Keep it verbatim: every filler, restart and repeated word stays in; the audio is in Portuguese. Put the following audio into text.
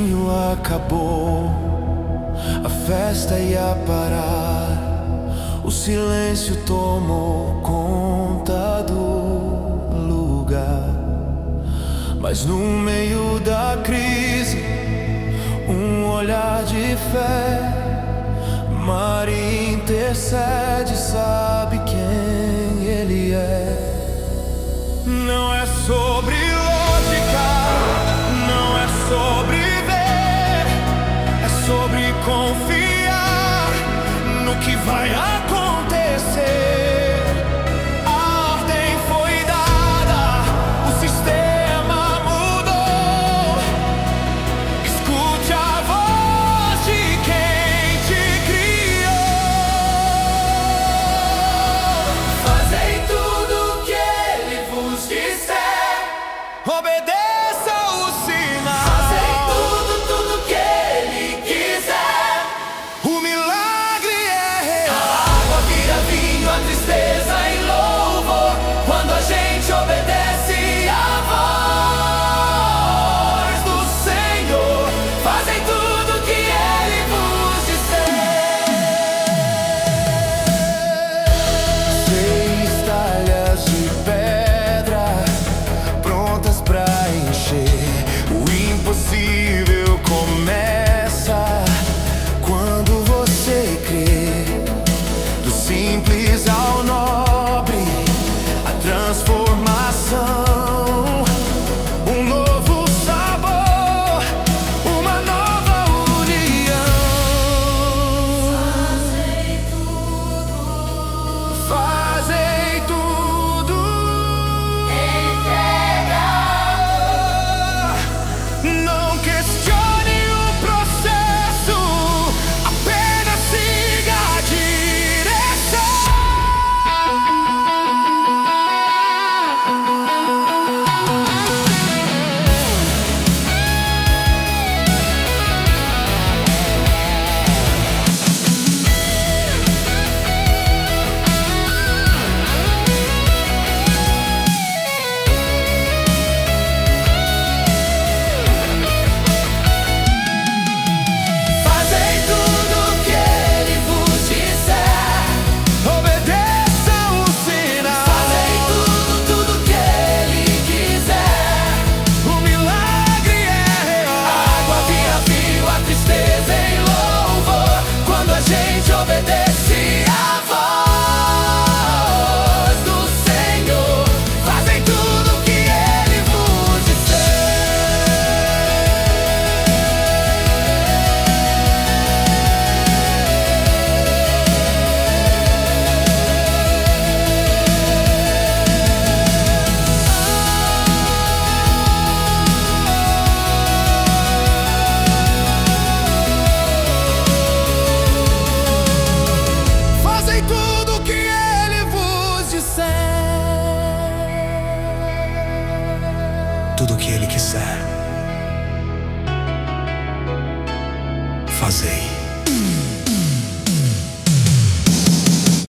vinho acabou, a festa ia parar, o silêncio tomou conta do lugar. Mas no meio da crise, um olhar de fé, Maria intercede, sabe quem Ele é. Não é sobre lógica, não é sobre ver, é sobre confiar no que vai acontecer. A ordem foi dada, o sistema mudou. Escute a voz de quem te criou. Fazei tudo o que Ele vos disser, obedeça o sinal. Fazei tudo, tudo que Ele quiser, o milagre é real. A água vira vinho, a tristeza em louvor, quando a gente obedece a voz do Senhor. Fazem tudo que Ele vos disser. Seis talhas de pedra prontas pra encher. O impossível começa quando você crê. Do simples ao nobre, a transformação, um novo sabor, uma nova união. Fazem tudo, entrega. Não questione o processo, apenas siga a direção. Fazei tudo o que Ele vos disser, obedeça o sinal. Fazei tudo, tudo que Ele quiser, o milagre é real. A água vira vinho, a tristeza em louvor, quando a gente obedece a voz do Senhor. Fazem tudo o que Ele vos Fazem tudo o que Ele vos disser. Tudo o que Ele quiser, fazei.